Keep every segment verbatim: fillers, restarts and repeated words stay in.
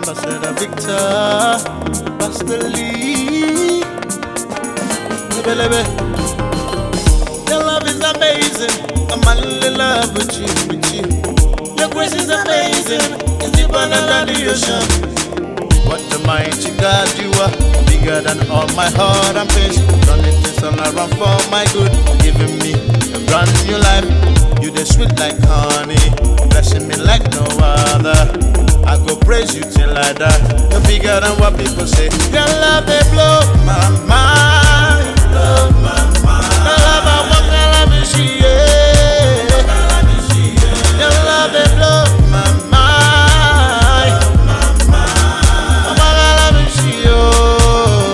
Ambassador Victor, Pastor Lee. Lebe, your love is amazing. I'm in love with you, with you. Your grace is amazing. It's deeper than the ocean. What a mighty God you are, bigger than all my heart and pains. Turning things all around for my good, giving me a brand new life. You the sweet like honey, blessing me like no other. I go praise you till I die. You're bigger than what people say. Your love they blow my mind, blow my mind. Your love I walk and love is she, yeah. Your love they blow my mind. I walk and love is she, oh.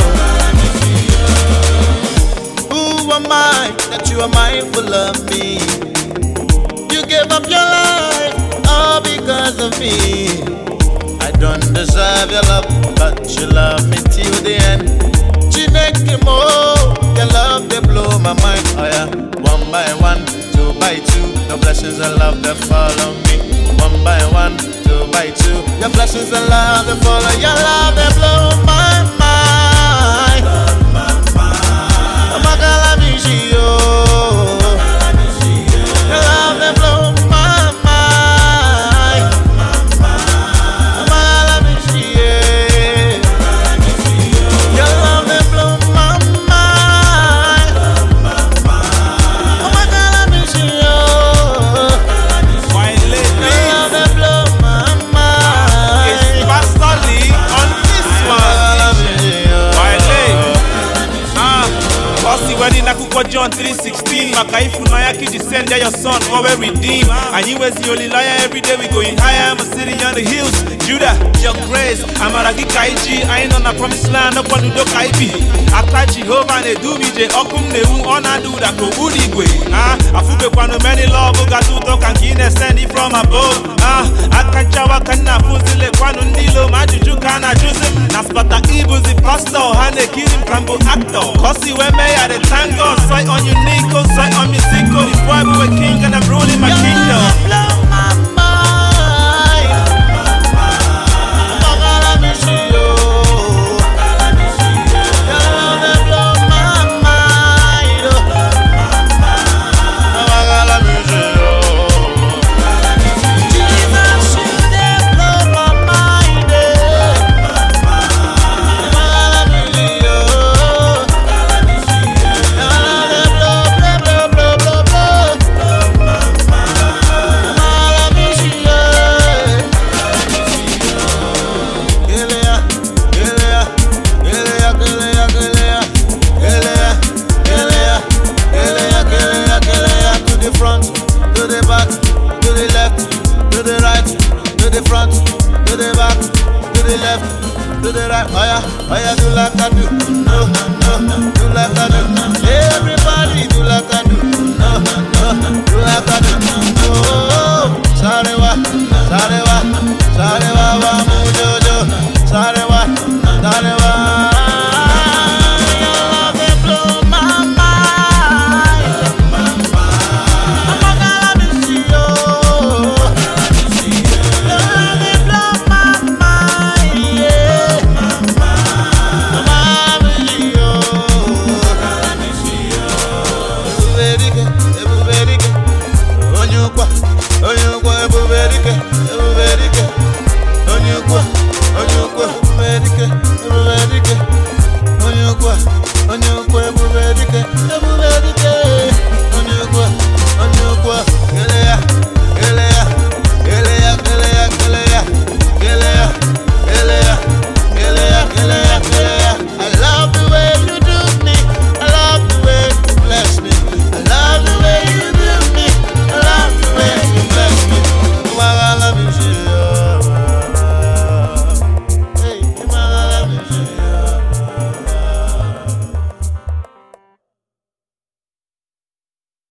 Who am I that you are mindful of me? You gave up your life all because of me. I don't deserve your love, but you love me till the end. Chineke mo, your love they blow my mind. Oh yeah, one by one, two by two, the blessings and love that follow me. One by one, two by two, your blessings and love that follow. Your love they blow my mind. Oh my God, I miss you. Your love they blow my mind. Oh my God, I miss you. Your love they blow my mind. Oh my God, I miss you. Why late? Your love they blow my mind. It's Pastor Lee on this one. Why late? Ah, Bossy wedding Akuko John three sixteen. Makaifu Noyaki descend there your son, go well redeem. And you was the only liar every day we going higher. I'm sitting on the hills. Judah, your grace. I'm a Ragi Kaiji. I ain't on a promised land. Up on the dock I be. Ata Jehovah ne do me je okum ne u ona do that go udigwe. Ah, I feel kwano many love got to talk and kine send it from above. Ah, akanchawa kana fuzile kwano ndilo majuju kana juzim. Naspata ibu the pastor hane kirim kambo actor. Kosi we me at the tango. Sight on unique, sight on musical. This boy we a king and I'm ruling my kingdom. Blow my mind. Oh God, I miss you. Your love they blow my mind. Oh my God, I miss you. Jesus, you they blow my mind. Oh my God, I miss you. Your love they blow, blow, blow, blow, blow, blow. Oh my God, I miss you. Gelea, gelea, gelea, gelea, gelea, gelea, gelea, gelea, gelea, gelea. To the front, to the back, to the left, to the right, to the front, to the back, to the left, to the right. Oh yeah, oh yeah, do like I do. No, no, do like I do. Everybody do like I do. No, no, do like I do. Oh, sarewa, sarewa, sarewa, wa mujojo, sarewa.